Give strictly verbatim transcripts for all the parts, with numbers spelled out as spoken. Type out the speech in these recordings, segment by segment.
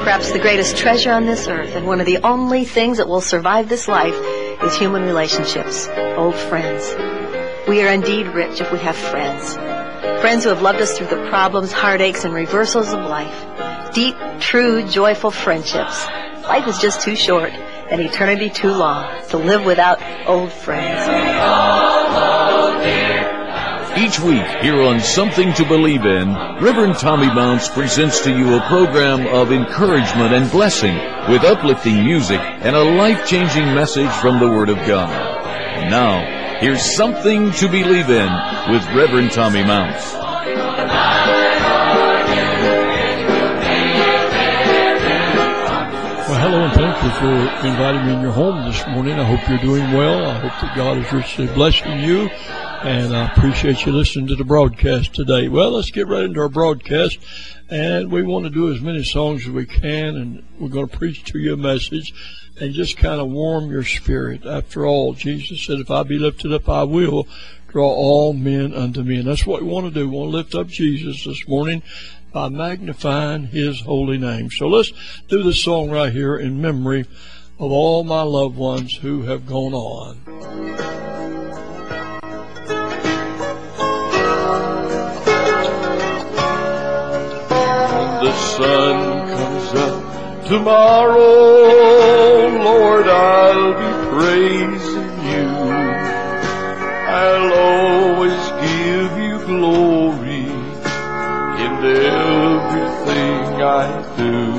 Perhaps the greatest treasure on this earth and one of the only things that will survive this life is human relationships, old friends. We are indeed rich if we have friends. Friends who have loved us through the problems, heartaches, and reversals of life. Deep, true, joyful friendships. Life is just too short and eternity too long to live without old friends. Each week here on Something to Believe In, Reverend Tommy Mounts presents to you a program of encouragement and blessing with uplifting music and a life-changing message from the Word of God. And now, here's Something to Believe In with Reverend Tommy Mounts. Well, hello and thank you for inviting me in your home this morning. I hope you're doing well. I hope that God is richly blessing you, and I appreciate you listening to the broadcast today. Well, let's get right into our broadcast, and we want to do as many songs as we can, and we're going to preach to you a message and just kind of warm your spirit. After all, Jesus said, if I be lifted up, I will draw all men unto me. And that's what we want to do. We want to lift up Jesus this morning by magnifying his holy name. So let's do this song right here in memory of all my loved ones who have gone on. When the sun comes up tomorrow, Lord, I'll be praising you. I'll always give you glory in everything I do.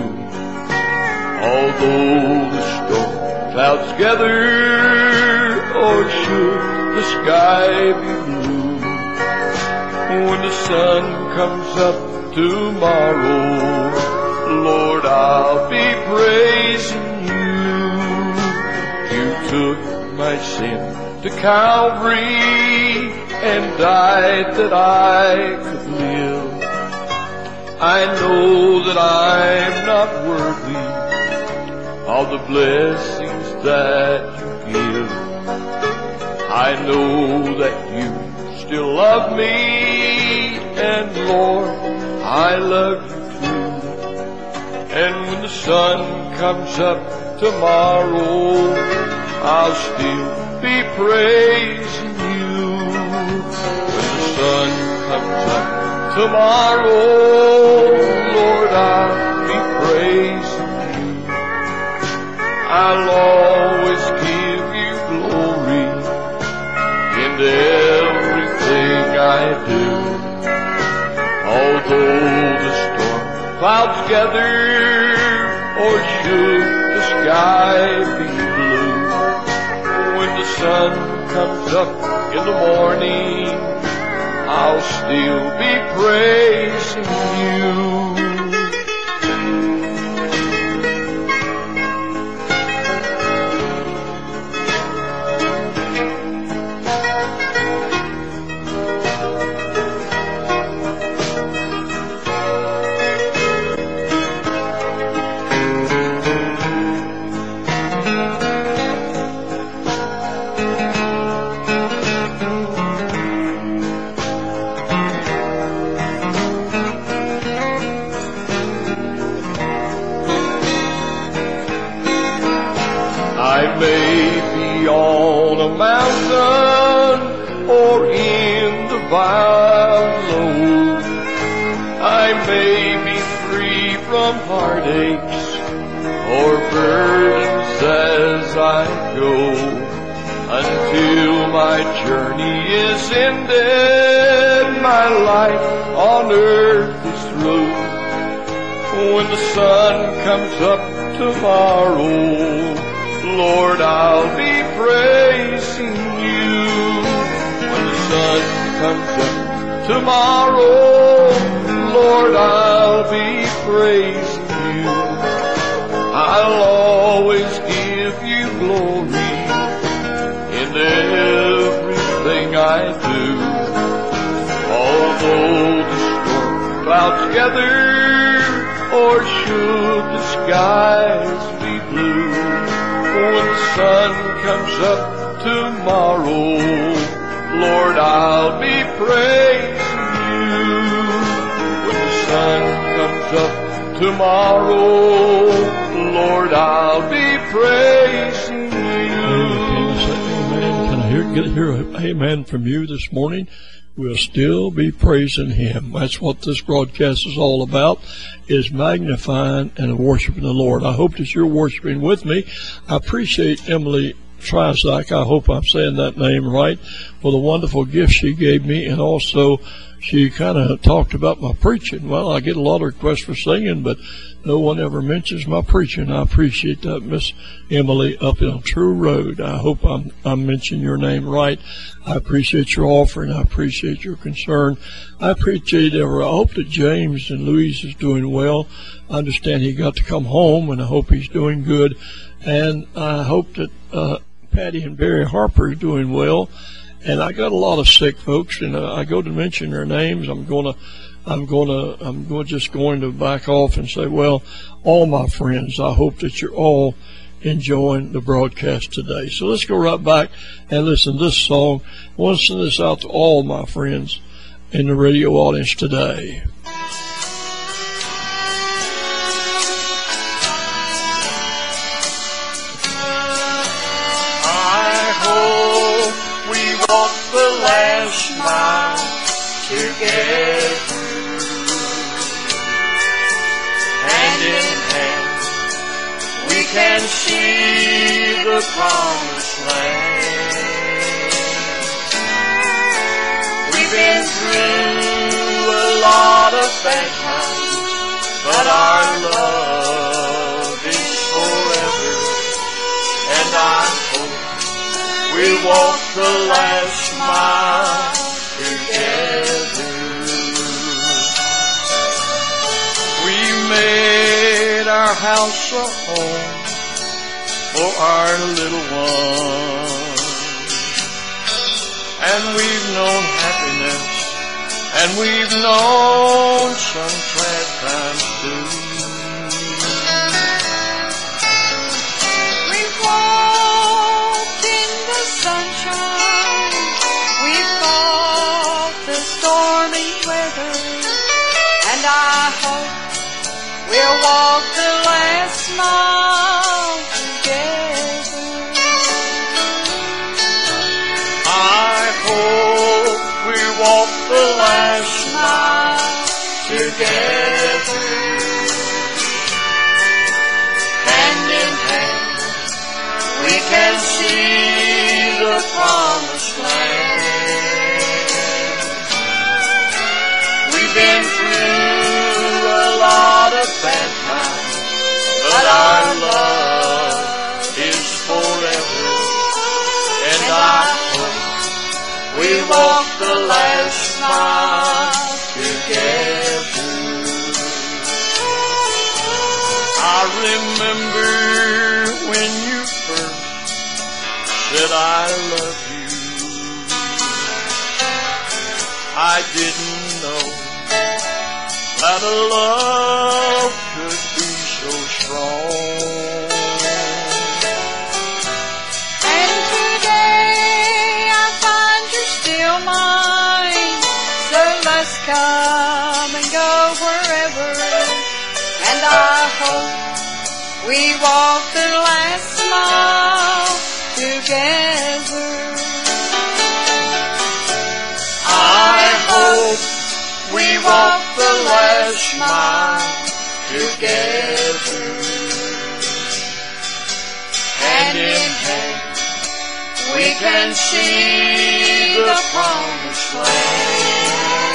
Although the storm clouds gather, or should the sky be blue, when the sun comes up tomorrow, Lord, I'll be praising you. You took my sin to Calvary and died that I could live. I know that I'm not worthy of the blessings that you give. I know that you still love me, and Lord, I love you too. And when the sun comes up tomorrow, I'll still be praising you. When the sun comes up tomorrow, Lord, I'll be praising you. I'll always give you glory in everything I do. Although the storm clouds gather, or should the sky be blue, when the sun comes up in the morning, I'll still be praising you. I may be on a mountain or in the valley, I may be free from heartaches or burdens as I go, until my journey is ended, my life on earth is through. When the sun comes up tomorrow, Lord, I'll be praising you. When the sun comes up tomorrow, Lord, I'll be praising you. I'll always give you glory in everything I do. Although the storm clouds gather, or should the skies be blue, when the sun comes up tomorrow, Lord, I'll be praising you. When the sun comes up tomorrow, Lord, I'll be praising you. Amen. Can I hear, get hear an amen from you this morning? We'll still be praising Him. That's what this broadcast is all about, is magnifying and worshiping the Lord. I hope that you're worshiping with me. I appreciate Emily Trisac, I hope I'm saying that name right, for the wonderful gift she gave me, and also she kind of talked about my preaching. Well, I get a lot of requests for singing, but no one ever mentions my preaching. I appreciate that, Miss Emily, up on True Road. I hope I'm, I'm mentioning your name right. I appreciate your offering. I appreciate your concern. I appreciate it. I hope that James and Louise is doing well. I understand he got to come home, and I hope he's doing good. And I hope that uh, Patty and Barry Harper are doing well. And I got a lot of sick folks, and uh, I go to mention their names. I'm going to, I'm going to, I'm going just going to back off and say, well, all my friends, I hope that you're all enjoying the broadcast today. So let's go right back and listen to this song. I want to send this out to all my friends in the radio audience today. The last mile together, hand in hand, we can see the promised land. We've been through a lot of bad times, but our love is forever, and I hope we'll walk the last mile together. We made our house a home for our little one, and we've known happiness, and we've known some sad times too. We've walked in the sunshine, we've fought the stormy weather, and I hope we'll walk the last mile together. I hope we walk the last mile together, hand in hand, we can see the promised land. We've been through a lot of bad times, but our love is forever, and I hope we walk the last mile together. I remember when you first said I love you. I didn't know that a love could be so strong. And today I find you're still mine, so let's come and go wherever, and I hope we walk the last mile together. I hope we walk the last mile together, hand in hand, we can see the promised land.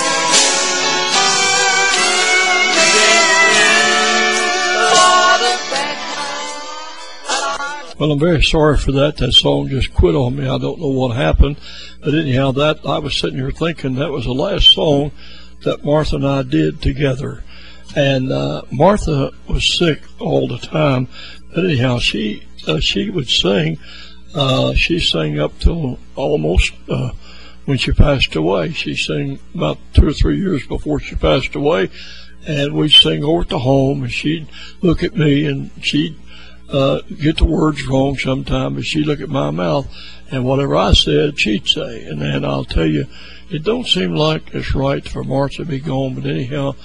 We've been through a lot of bad times. Well, I'm very sorry for that. That song just quit on me. I don't know what happened. But anyhow, that I was sitting here thinking that was the last song that Martha and I did together. And uh, Martha was sick all the time. But anyhow, she uh, she would sing. Uh, she sang up till almost uh, when she passed away. She sang about two or three years before she passed away. And we'd sing over at the home, and she'd look at me, and she'd uh, get the words wrong sometime, but she'd look at my mouth, and whatever I said, she'd say. And then I'll tell you, it don't seem like it's right for Martha to be gone, but anyhow,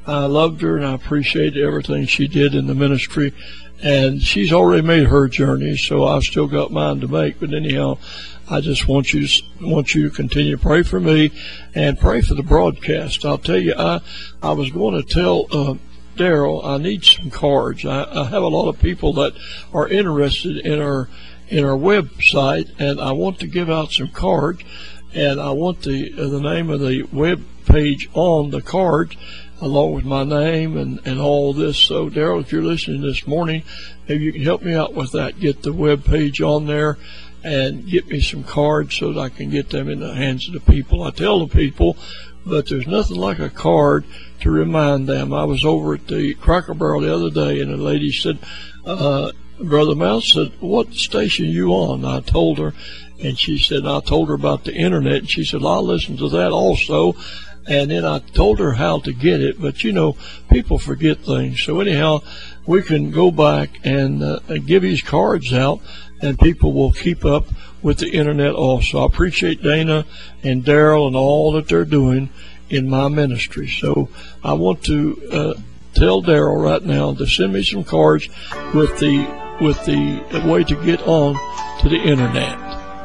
I loved her, and I appreciated everything she did in the ministry. And she's already made her journey, so I've still got mine to make. But anyhow, I just want you want you to continue to pray for me and pray for the broadcast. I'll tell you, I I was going to tell uh, Daryl I need some cards. I, I have a lot of people that are interested in our in our website, and I want to give out some cards. And I want the uh, the name of the web page on the card, along with my name and, and all this. So, Daryl, if you're listening this morning, maybe you can help me out with that. Get the web page on there and get me some cards so that I can get them in the hands of the people. I tell the people, but there's nothing like a card to remind them. I was over at the Cracker Barrel the other day, and a lady said, uh, Brother Mouse said, what station are you on? And I told her, and she said, I told her about the internet, and she said, I'll listen to that also. And then I told her how to get it, but you know, people forget things. So anyhow, we can go back and, uh, and give these cards out, and people will keep up with the internet also. I appreciate Dana and Daryl and all that they're doing in my ministry. So I want to uh, tell Daryl right now to send me some cards with the with the way to get on to the internet.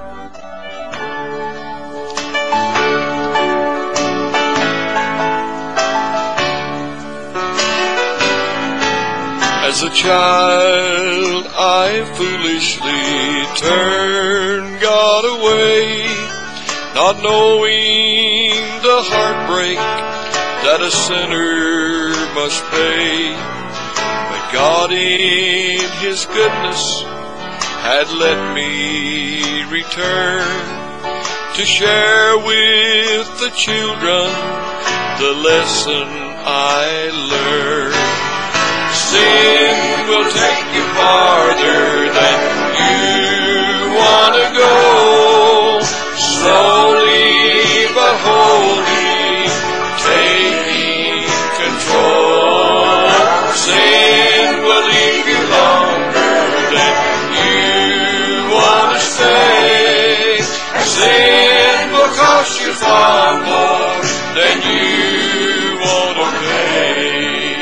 As a child, I foolishly turned God away, not knowing the heartbreak that a sinner must pay. But God in His goodness had let me return to share with the children the lesson I learned. Sin will take you farther than you want to go. Slowly but wholly taking control. Sin will leave you longer than you want to stay. Sin will cost you far more than you want to pay.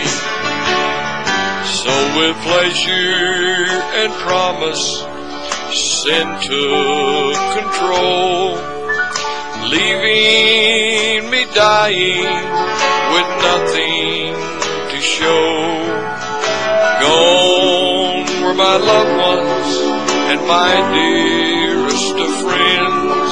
So with pleasure and promise, sin took control, leaving me dying with nothing to show. Gone were my loved ones and my dearest of friends.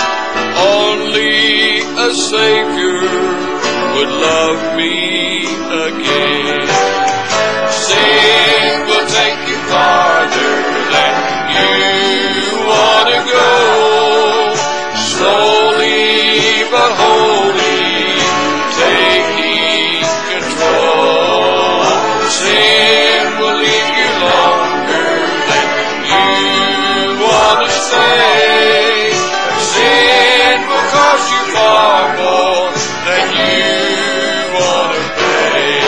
Only a Savior would love me again. Sin will take you farther than you want to go. Slowly but wholly taking control. Sin will leave you longer than you want to stay. Sin will cost you far more than you want to pay.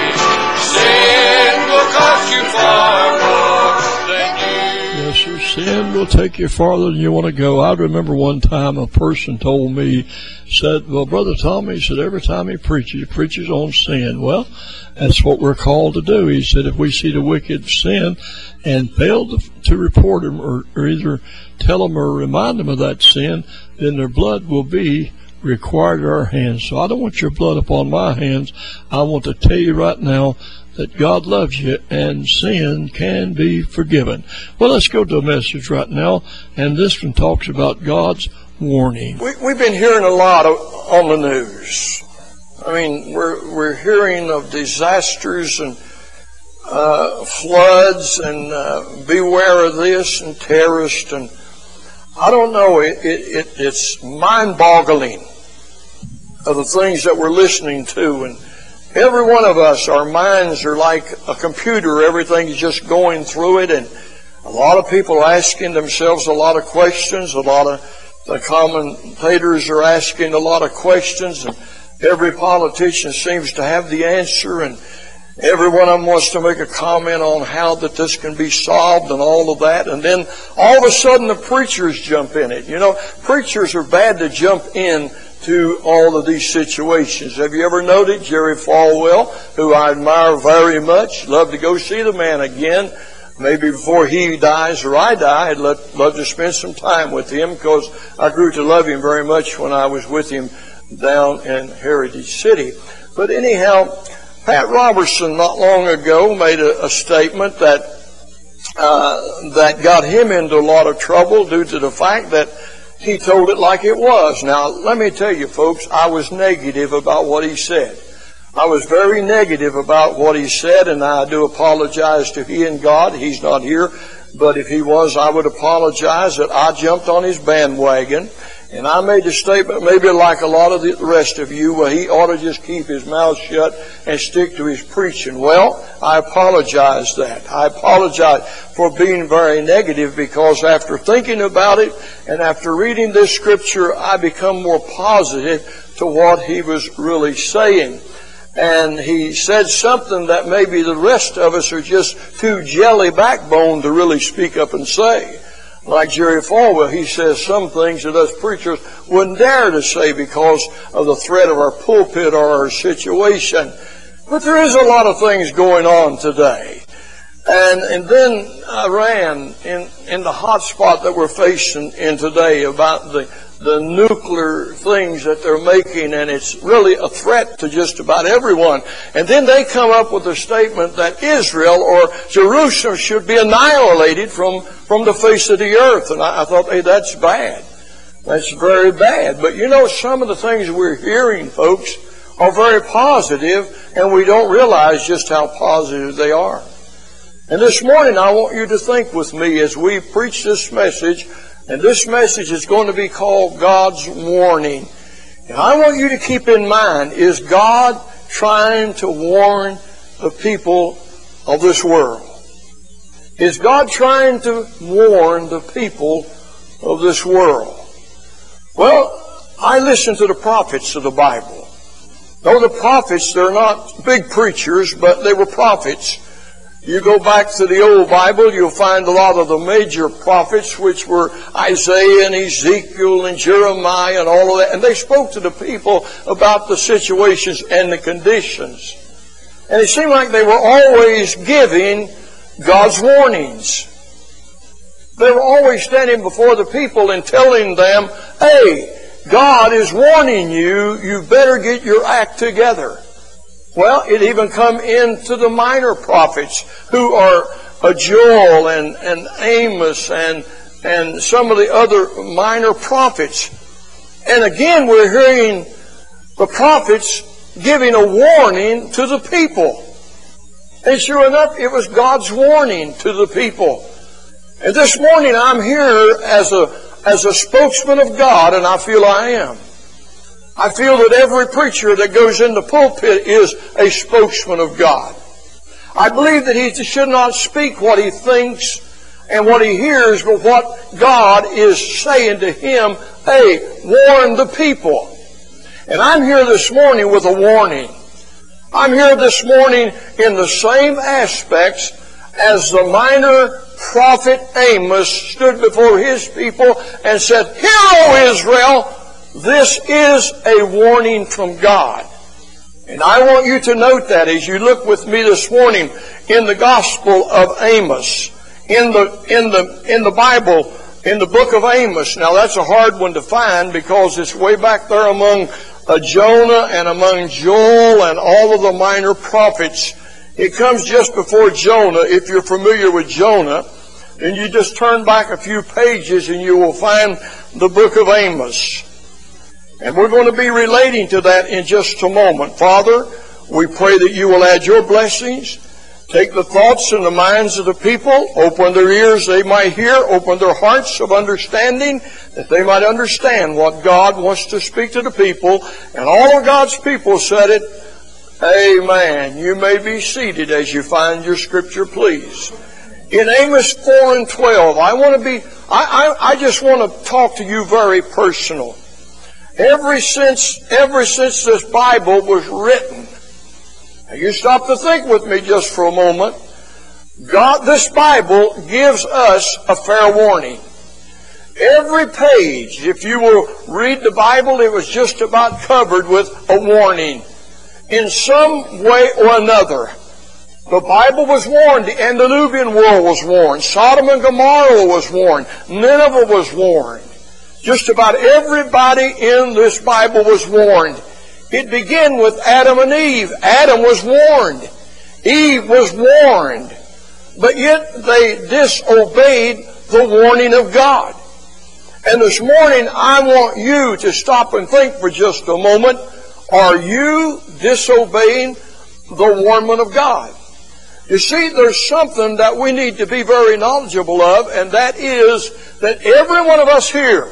Sin will cost you far more than you. Yes, sir. Sin will take you farther than you want to go. I remember one time a person told me, said, well, Brother Tommy said every time he preaches, he preaches on sin. Well, that's what we're called to do. He said if we see the wicked sin and fail to, to report them or, or either tell them or remind them of that sin, then their blood will be required at our hands. So I don't want your blood upon my hands. I want to tell you right now that God loves you and sin can be forgiven. Well, let's go to a message right now, and this one talks about God's warning. We, we've been hearing a lot of, on the news. I mean, we're we're hearing of disasters and uh, floods and uh, beware of this and terrorists, and I don't know. It, it, it it's mind-boggling of the things that we're listening to, and every one of us, our minds are like a computer. Everything's just going through it, and a lot of people are asking themselves a lot of questions. A lot of the commentators are asking a lot of questions, and every politician seems to have the answer. And Every one of them wants to make a comment on how that this can be solved and all of that. And then all of a sudden the preachers jump in it. You know, preachers are bad to jump in to all of these situations. Have you ever noted Jerry Falwell, who I admire very much? Love to go see the man again. Maybe before he dies or I die, I'd love, love to spend some time with him, because I grew to love him very much when I was with him down in Heritage City. But anyhow, Pat Robertson not long ago made a, a statement that uh, that got him into a lot of trouble due to the fact that he told it like it was. Now, let me tell you, folks, I was negative about what he said. I was very negative about what he said, and I do apologize to he and God. He's not here, but if he was, I would apologize that I jumped on his bandwagon. And I made a statement, maybe like a lot of the rest of you, well, he ought to just keep his mouth shut and stick to his preaching. Well, I apologize that. I apologize for being very negative, because after thinking about it and after reading this scripture, I become more positive to what he was really saying. And he said something that maybe the rest of us are just too jelly backbone to really speak up and say. Like Jerry Falwell, he says some things that us preachers wouldn't dare to say because of the threat of our pulpit or our situation. But there is a lot of things going on today. And and then Iran, in, in the hot spot that we're facing in today about the, the nuclear things that they're making, and it's really a threat to just about everyone. And then they come up with a statement that Israel or Jerusalem should be annihilated from, from the face of the earth. And I, I thought, hey, that's bad. That's very bad. But you know, some of the things we're hearing, folks, are very positive, and we don't realize just how positive they are. And this morning, I want you to think with me as we preach this message, and this message is going to be called God's Warning. And I want you to keep in mind, is God trying to warn the people of this world? Is God trying to warn the people of this world? Well, I listen to the prophets of the Bible. Though the prophets, they're not big preachers, but they were prophets. You go back to the old Bible, you'll find a lot of the major prophets, which were Isaiah and Ezekiel and Jeremiah and all of that. And they spoke to the people about the situations and the conditions. And it seemed like they were always giving God's warnings. They were always standing before the people and telling them, hey, God is warning you, you better get your act together. Well, it even come into the minor prophets, who are uh, Joel and, and Amos and, and some of the other minor prophets. And again, we're hearing the prophets giving a warning to the people. And sure enough, it was God's warning to the people. And this morning I'm here as a, as a spokesman of God, and I feel I am. I feel that every preacher that goes in the pulpit is a spokesman of God. I believe that he should not speak what he thinks and what he hears, but what God is saying to him. Hey, warn the people. And I'm here this morning with a warning. I'm here this morning in the same aspects as the minor prophet Amos stood before his people and said, "Hear, O Israel, this is a warning from God." And I want you to note that as you look with me this morning in the Gospel of Amos, in the in the in the Bible, in the book of Amos. Now that's a hard one to find because it's way back there among uh, Jonah and among Joel and all of the minor prophets. It comes just before Jonah. If you're familiar with Jonah, then you just turn back a few pages and you will find the book of Amos. And we're going to be relating to that in just a moment. Father, we pray that you will add your blessings. Take the thoughts and the minds of the people. Open their ears they might hear. Open their hearts of understanding that they might understand what God wants to speak to the people. And all of God's people said it. Amen. You may be seated as you find your scripture, please. In Amos four and twelve, I want to be, I, I, I just want to talk to you very personal. Ever since, ever since this Bible was written, Now you stop to think with me just for a moment. God, this Bible gives us a fair warning. Every page, if you will read the Bible, it was just about covered with a warning. In some way or another, the Bible was warned. The antediluvian world was warned. Sodom and Gomorrah was warned. Nineveh was warned. Just about everybody in this Bible was warned. It began with Adam and Eve. Adam was warned. Eve was warned. But yet they disobeyed the warning of God. And this morning I want you to stop and think for just a moment. Are you disobeying the warning of God? You see, there's something that we need to be very knowledgeable of, and that is that every one of us here,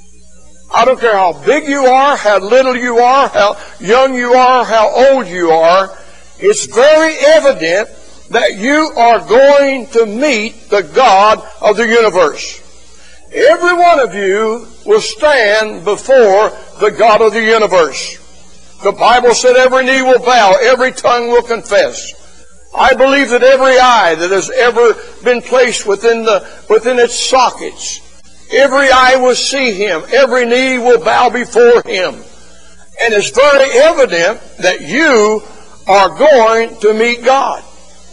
I don't care how big you are, how little you are, how young you are, how old you are, it's very evident that you are going to meet the God of the universe. Every one of you will stand before the God of the universe. The Bible said every knee will bow, every tongue will confess. I believe that every eye that has ever been placed within the within its sockets, every eye will see Him, every knee will bow before Him. And it's very evident that you are going to meet God.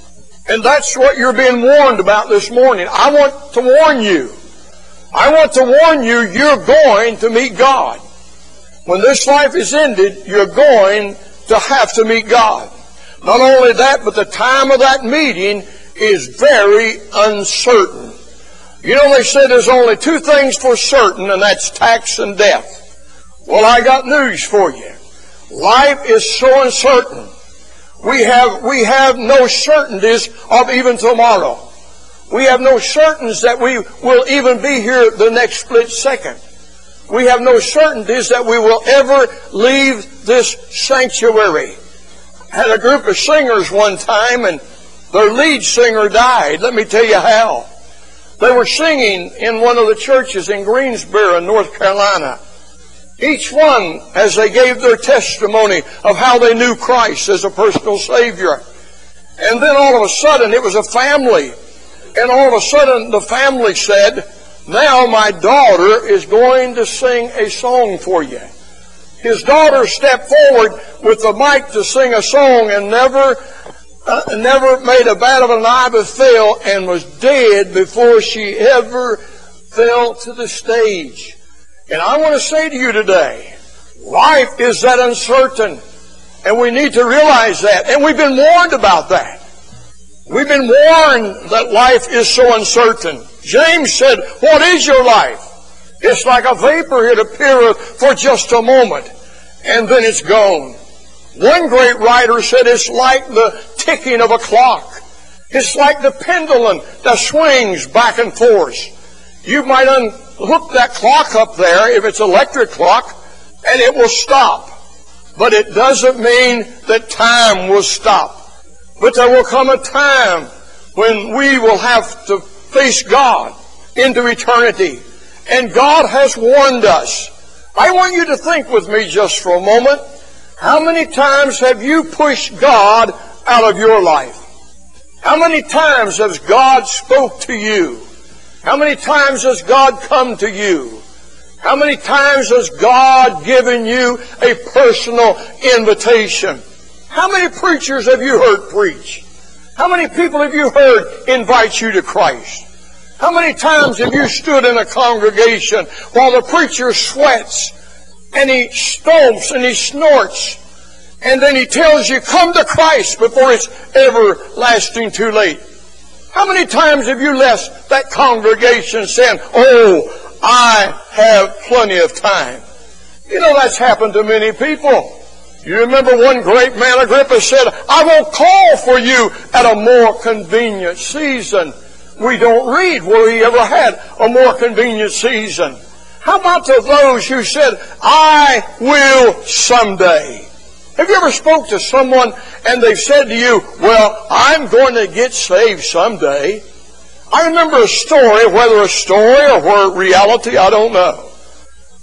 And that's what you're being warned about this morning. I want to warn you. I want to warn you, you're going to meet God. When this life is ended, you're going to have to meet God. Not only that, but the time of that meeting is very uncertain. You know, they say there's only two things for certain, and that's tax and death. Well, I got news for you. Life is so uncertain. We have, we have no certainties of even tomorrow. We have no certainties that we will even be here the next split second. We have no certainties that we will ever leave this sanctuary. I had a group of singers one time, and their lead singer died. Let me tell you how. They were singing in one of the churches in Greensboro, North Carolina. Each one, as they gave their testimony of how they knew Christ as a personal Savior. And then all of a sudden, it was a family. And all of a sudden, the family said, now my daughter is going to sing a song for you. His daughter stepped forward with the mic to sing a song and never uh, never made a bat of an eye but fell, and was dead before she ever fell to the stage. And I want to say to you today, life is that uncertain, and we need to realize that. And we've been warned about that. We've been warned that life is so uncertain. James said, what is your life? It's like a vapor. It appeareth for just a moment, and then it's gone. One great writer said it's like the ticking of a clock. It's like the pendulum that swings back and forth. You might unhook that clock up there, if it's an electric clock, and it will stop. But it doesn't mean that time will stop. But there will come a time when we will have to face God into eternity. And God has warned us. I want you to think with me just for a moment. How many times have you pushed God out of your life? How many times has God spoke to you? How many times has God come to you? How many times has God given you a personal invitation? How many preachers have you heard preach? How many people have you heard invite you to Christ? How many times have you stood in a congregation while the preacher sweats and he stomps and he snorts, and then he tells you, come to Christ before it's everlasting too late? How many times have you left that congregation saying, oh, I have plenty of time? You know, that's happened to many people. You remember one great man, Agrippa, said, I won't call for you at a more convenient season. We don't read where he ever had a more convenient season. How about to those who said, I will someday? Have you ever spoke to someone and they've said to you, well, I'm going to get saved someday? I remember a story, whether a story or whether reality, I don't know.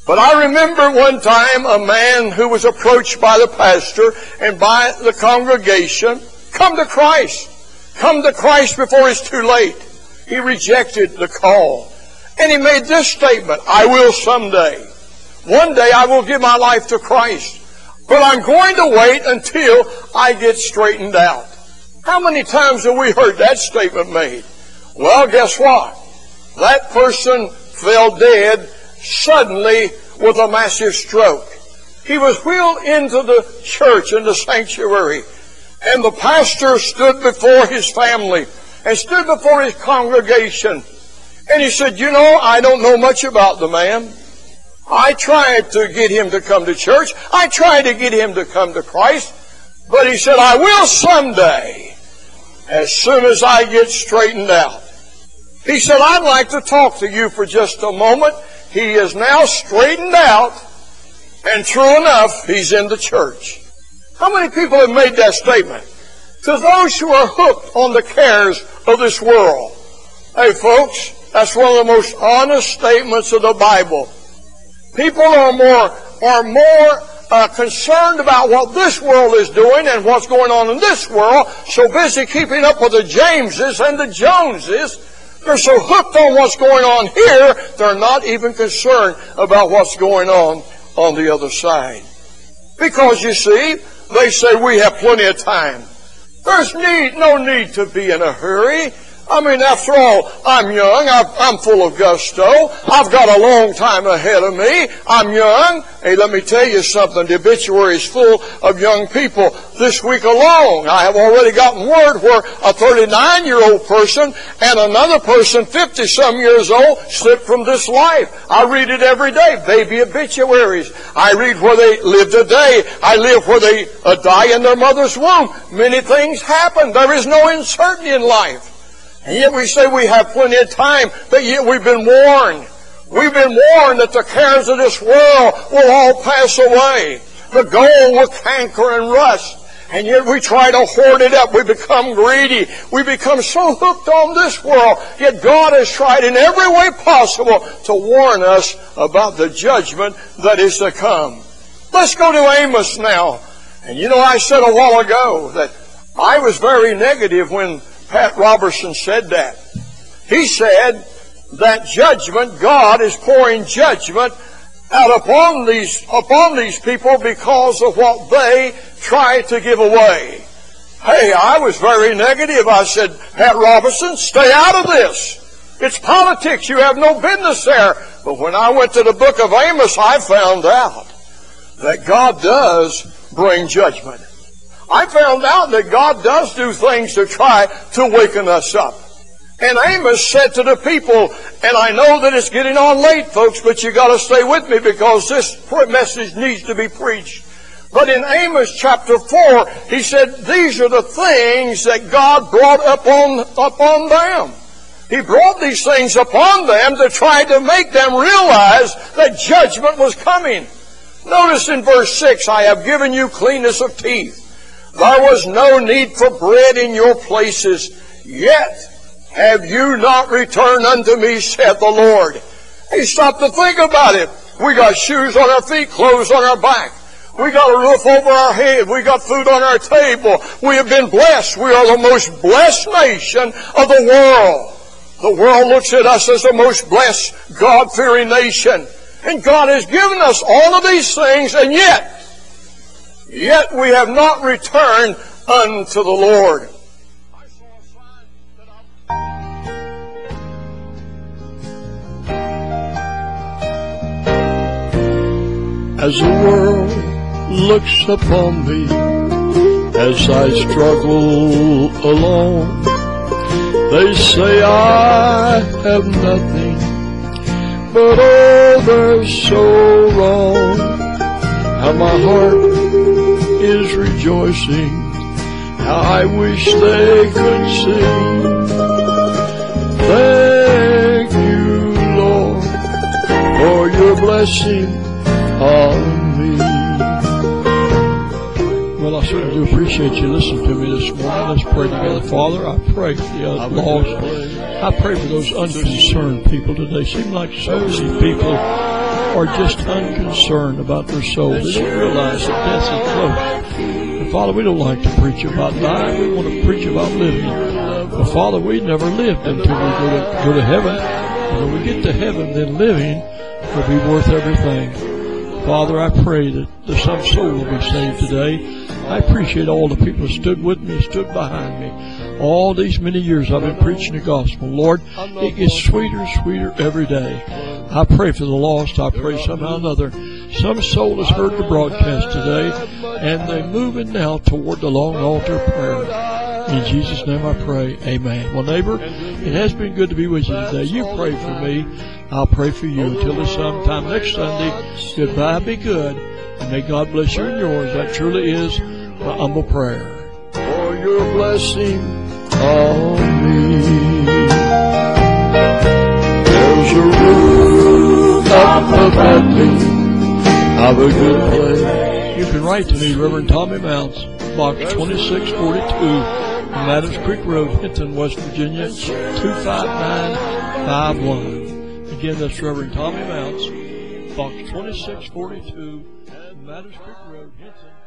But I remember one time a man who was approached by the pastor and by the congregation, come to Christ. Come to Christ before it's too late. He rejected the call. And he made this statement, I will someday. One day I will give my life to Christ. But I'm going to wait until I get straightened out. How many times have we heard that statement made? Well, guess what? That person fell dead suddenly with a massive stroke. He was wheeled into the church, in the sanctuary, and the pastor stood before his family and stood before his congregation. And he said, you know, I don't know much about the man. I tried to get him to come to church. I tried to get him to come to Christ. But he said, I will someday, as soon as I get straightened out. He said, I'd like to talk to you for just a moment. He is now straightened out, and true enough, he's in the church. How many people have made that statement? To those who are hooked on the cares of this world. Hey, folks, that's one of the most honest statements of the Bible. People are more, are more uh, concerned about what this world is doing and what's going on in this world, so busy keeping up with the Jameses and the Joneses. They're so hooked on what's going on here, they're not even concerned about what's going on on the other side. Because, you see, they say we have plenty of time. There's need, no need to be in a hurry. I mean, after all, I'm young. I'm full of gusto. I've got a long time ahead of me. I'm young. Hey, let me tell you something. The obituary is full of young people. This week alone, I have already gotten word where a thirty-nine-year-old person and another person, fifty-some years old, slipped from this life. I read it every day. Baby obituaries. I read where they live today. I live where they uh, die in their mother's womb. Many things happen. There is no uncertainty in life. And yet we say we have plenty of time, but yet we've been warned. We've been warned that the cares of this world will all pass away. The gold will canker and rust. And yet we try to hoard it up. We become greedy. We become so hooked on this world. Yet God has tried in every way possible to warn us about the judgment that is to come. Let's go to Amos now. And you know, I said a while ago that I was very negative when Pat Robertson said that. He said that judgment, God is pouring judgment out upon these, upon these people because of what they try to give away. Hey, I was very negative. I said, Pat Robertson, stay out of this. It's politics. You have no business there. But when I went to the book of Amos, I found out that God does bring judgment. I found out that God does do things to try to waken us up. And Amos said to the people, and I know that it's getting on late, folks, but you got to stay with me because this message needs to be preached. But in Amos chapter four, he said, these are the things that God brought upon, upon them. He brought these things upon them to try to make them realize that judgment was coming. Notice in verse six, I have given you cleanness of teeth. There was no need for bread in your places, yet have you not returned unto me, saith the Lord. Hey, stop to think about it. We got shoes on our feet, clothes on our back. We got a roof over our head. We got food on our table. We have been blessed. We are the most blessed nation of the world. The world looks at us as the most blessed, God-fearing nation. And God has given us all of these things, and yet, Yet we have not returned unto the Lord. As the world looks upon me, as I struggle alone, they say I have nothing, but oh, they're so wrong. How my heart is rejoicing, how I wish they could see. Thank you, Lord, for your blessing on me. Well, I certainly do appreciate you listening to me this morning. Let's pray together. Father, I pray for the uh, lost. I pray for those unconcerned people today. Seem like so many people are just unconcerned about their soul. They don't realize that death is close. And Father, we don't like to preach about dying. We want to preach about living. But Father, we never lived until we go to, go to heaven. And when we get to heaven, then living will be worth everything. Father, I pray that there's some soul will be saved today. I appreciate all the people who stood with me, stood behind me. All these many years I've been preaching the gospel. Lord, it gets sweeter and sweeter every day. I pray for the lost. I pray somehow or another some soul has heard the broadcast today, and they're moving now toward the long altar of prayer. In Jesus' name I pray, amen. Well, neighbor, it has been good to be with you today. You pray for me, I'll pray for you. Until this sometime next Sunday, goodbye, be good, and may God bless you and yours. That truly is my humble prayer. For your blessing on me. There's a roof up above me of a good place. You can write to me, Reverend Tommy Mounts, Box twenty-six forty-two, Adams Creek Road, Hinton, West Virginia, two five nine five one. Again, that's Reverend Tommy Mounts, Box twenty-six forty-two, Adams Creek Road, Hinton.